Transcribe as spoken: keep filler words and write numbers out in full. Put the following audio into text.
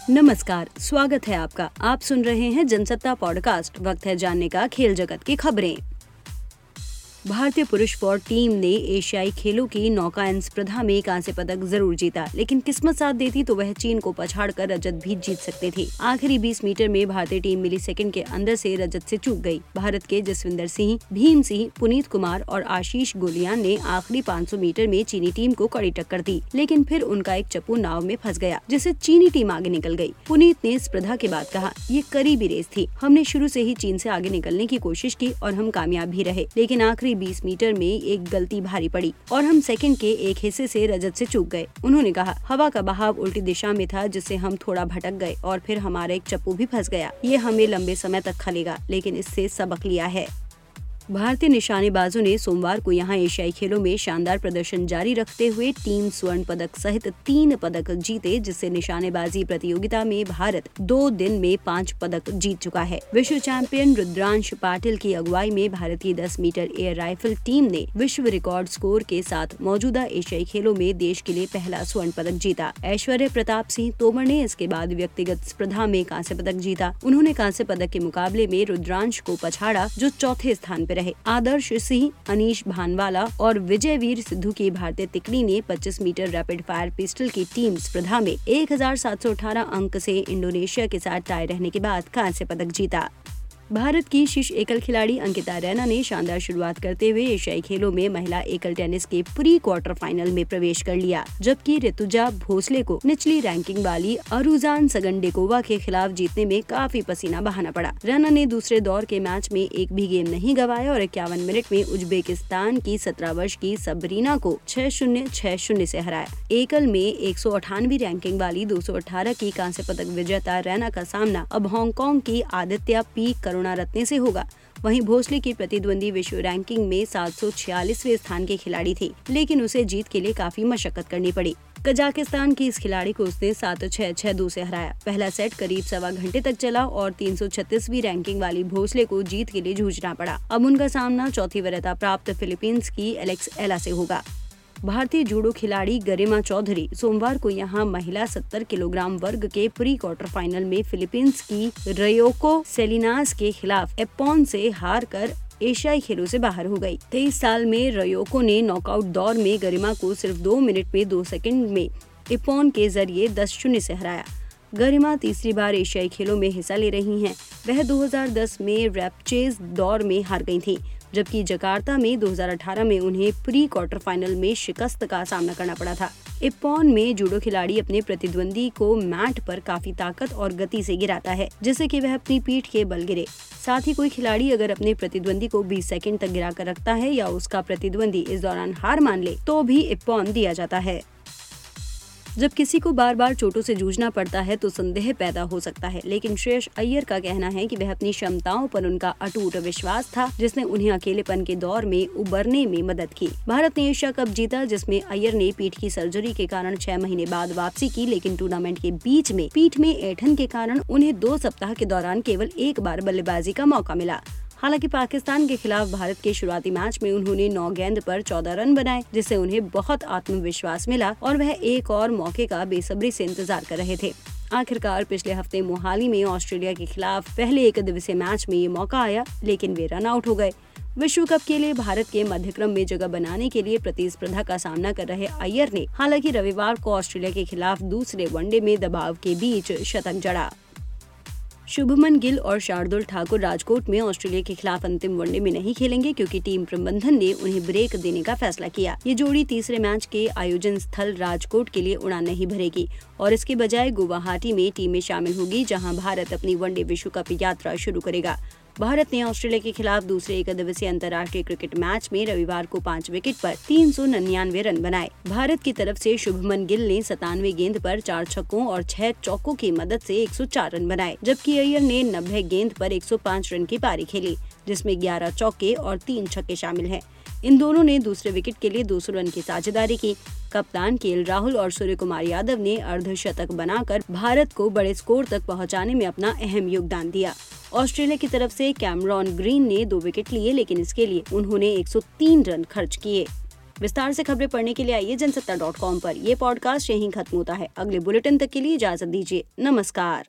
नमस्कार, स्वागत है आपका। आप सुन रहे हैं जनसत्ता पॉडकास्ट। वक्त है जानने का खेल जगत की खबरें। भारतीय पुरुष फॉर टीम ने एशियाई खेलों की नौकायन स्पर्धा में कांस्य पदक जरूर जीता, लेकिन किस्मत साथ देती तो वह चीन को पछाड़कर रजत भी जीत सकते थे। आखिरी बीस मीटर में भारतीय टीम मिली सेकंड के अंदर से रजत से चूक गई। भारत के जसविंदर सिंह, भीम सिंह, पुनीत कुमार और आशीष गोलियान ने आखिरी पाँच सौ मीटर में चीनी टीम को कड़ी टक्कर दी, लेकिन फिर उनका एक चप्पू नाव में फंस गया, जिससे चीनी टीम आगे निकल गई। पुनीत ने स्पर्धा के बाद कहा, ये करीबी रेस थी। हमने शुरू से ही चीन से आगे निकलने की कोशिश की और हम कामयाब भी रहे, लेकिन आखिरी बीस मीटर में एक गलती भारी पड़ी और हम सेकंड के एक हिस्से से रजत से चूक गए। उन्होंने कहा, हवा का बहाव उल्टी दिशा में था, जिससे हम थोड़ा भटक गए और फिर हमारा एक चप्पू भी फंस गया। ये हमें लंबे समय तक खलेगा, लेकिन इससे सबक लिया है। भारतीय निशानेबाजों ने सोमवार को यहां एशियाई खेलों में शानदार प्रदर्शन जारी रखते हुए तीन स्वर्ण पदक सहित तीन पदक जीते, जिससे निशानेबाजी प्रतियोगिता में भारत दो दिन में पाँच पदक जीत चुका है। विश्व चैंपियन रुद्रांश पाटिल की अगुवाई में भारतीय दस मीटर एयर राइफल टीम ने विश्व रिकॉर्ड स्कोर के साथ मौजूदा एशियाई खेलों में देश के लिए पहला स्वर्ण पदक जीता। ऐश्वर्य प्रताप सिंह तोमर ने इसके बाद व्यक्तिगत स्पर्धा में कांस्य पदक जीता। उन्होंने कांस्य पदक के मुकाबले में रुद्रांश को पछाड़ा, जो चौथे स्थान रहे। आदर्श सिंह, अनीश भानवाला और विजयवीर सिद्धू की भारतीय तिकड़ी ने पच्चीस मीटर रैपिड फायर पिस्टल की टीम स्पर्धा में एक हजार सात सौ अठारह अंक से इंडोनेशिया के साथ टाई रहने के बाद कांस्य पदक जीता। भारत की शीर्ष एकल खिलाड़ी अंकिता रैना ने शानदार शुरुआत करते हुए एशियाई खेलों में महिला एकल टेनिस के प्री क्वार्टर फाइनल में प्रवेश कर लिया, जबकि ऋतुजा भोसले को निचली रैंकिंग वाली अरुजान सगंडेकोवा के खिलाफ जीतने में काफी पसीना बहाना पड़ा। रैना ने दूसरे दौर के मैच में एक भी गेम नहीं गंवाया और इक्यावन मिनट में उज्बेकिस्तान की सत्रह वर्ष की सबरीना को छह शून्य छह शून्य से हराया। एकल में एक सौ अठानवी रैंकिंग वाली दो सौ अठारह की कांस्य पदक विजेता रैना का सामना अब हांगकांग की आदित्य पी रत्ने से होगा। वहीं भोसले की प्रतिद्वंदी विश्व रैंकिंग में सात सौ छियालीसवें स्थान की खिलाड़ी थी, लेकिन उसे जीत के लिए काफी मशक्कत करनी पड़ी। कजाकिस्तान की इस खिलाड़ी को उसने सात छह छह दो से हराया। पहला सेट करीब सवा घंटे तक चला और तीन सौ छत्तीसवीं रैंकिंग वाली भोसले को जीत के लिए जूझना पड़ा। अब उनका सामना चौथी वरीयता प्राप्त फिलीपींस की एलेक्स एला से होगा। भारतीय जूडो खिलाड़ी गरिमा चौधरी सोमवार को यहां महिला सत्तर किलोग्राम वर्ग के प्री क्वार्टर फाइनल में फिलीपींस की रयोको सेलिनास के खिलाफ एप्पॉन से हार कर एशियाई खेलों से बाहर हो गई। तेईस साल में रयोको ने नॉकआउट दौर में गरिमा को सिर्फ दो मिनट में दो सेकंड में एप्पॉन के जरिए दस शून्य से हराया। गरिमा तीसरी बार एशियाई खेलों में हिस्सा ले रही हैं। वह दो हज़ार दस में रैपचेज दौर में हार गई थी, जबकि जकार्ता में दो हज़ार अठारह में उन्हें प्री क्वार्टर फाइनल में शिकस्त का सामना करना पड़ा था। इप्पॉन में जूडो खिलाड़ी अपने प्रतिद्वंदी को मैट पर काफी ताकत और गति से गिराता है, जिससे कि वह अपनी पीठ के बल गिरे। साथ ही कोई खिलाड़ी अगर अपने प्रतिद्वंदी को बीस सेकंड तक गिरा कर रखता है या उसका प्रतिद्वंदी इस दौरान हार मान ले, तो भी इप्पॉन दिया जाता है। जब किसी को बार बार चोटों से जूझना पड़ता है तो संदेह पैदा हो सकता है, लेकिन श्रेयस अय्यर का कहना है कि वह अपनी क्षमताओं पर उनका अटूट विश्वास था, जिसने उन्हें अकेलेपन के दौर में उबरने में मदद की। भारत ने एशिया कप जीता, जिसमें अय्यर ने पीठ की सर्जरी के कारण छह महीने बाद वापसी की, लेकिन टूर्नामेंट के बीच में पीठ में ऐंठन के कारण उन्हें दो सप्ताह के दौरान केवल एक बार बल्लेबाजी का मौका मिला। हालांकि पाकिस्तान के खिलाफ भारत के शुरुआती मैच में उन्होंने नौ गेंद पर चौदह रन बनाए, जिससे उन्हें बहुत आत्मविश्वास मिला और वह एक और मौके का बेसब्री से इंतजार कर रहे थे। आखिरकार पिछले हफ्ते मोहाली में ऑस्ट्रेलिया के खिलाफ पहले एक दिवसीय मैच में ये मौका आया, लेकिन वे रन आउट हो गए। विश्व कप के लिए भारत के मध्यक्रम में जगह बनाने के लिए प्रतिस्पर्धा का सामना कर रहे अय्यर ने हालांकि रविवार को ऑस्ट्रेलिया के खिलाफ दूसरे वनडे में दबाव के बीच शतक जड़ा। शुभमन गिल और शार्दुल ठाकुर राजकोट में ऑस्ट्रेलिया के खिलाफ अंतिम वनडे में नहीं खेलेंगे, क्योंकि टीम प्रबंधन ने उन्हें ब्रेक देने का फैसला किया। ये जोड़ी तीसरे मैच के आयोजन स्थल राजकोट के लिए उड़ान नहीं भरेगी और इसके बजाय गुवाहाटी में टीम में शामिल होगी, जहां भारत अपनी वनडे विश्व कप यात्रा शुरू करेगा। भारत ने ऑस्ट्रेलिया के खिलाफ दूसरे एक दिवसीय अंतर्राष्ट्रीय क्रिकेट मैच में रविवार को पाँच विकेट पर तीन सौ निन्यानवे रन बनाए। भारत की तरफ से शुभमन गिल ने सतानवे गेंद पर चार छक्कों और छह चौकों की मदद से एक सौ चार रन बनाए, जबकि अय्यर ने नब्बे गेंद पर एक सौ पाँच रन की पारी खेली, जिसमें ग्यारह चौके और तीन छक्के शामिल हैं। इन दोनों ने दूसरे विकेट के लिए दो सौ रन की साझेदारी की। कप्तान केएल राहुल और सूर्य कुमार यादव ने अर्धशतक बनाकर भारत को बड़े स्कोर तक पहुंचाने में अपना अहम योगदान दिया। ऑस्ट्रेलिया की तरफ से कैमरॉन ग्रीन ने दो विकेट लिए, लेकिन इसके लिए उन्होंने एक सौ तीन रन खर्च किए। विस्तार से खबरें पढ़ने के लिए आइए जनसत्ता डॉट कॉम पर। यह पॉडकास्ट यहीं खत्म होता है। अगले बुलेटिन तक के लिए इजाजत दीजिए। नमस्कार।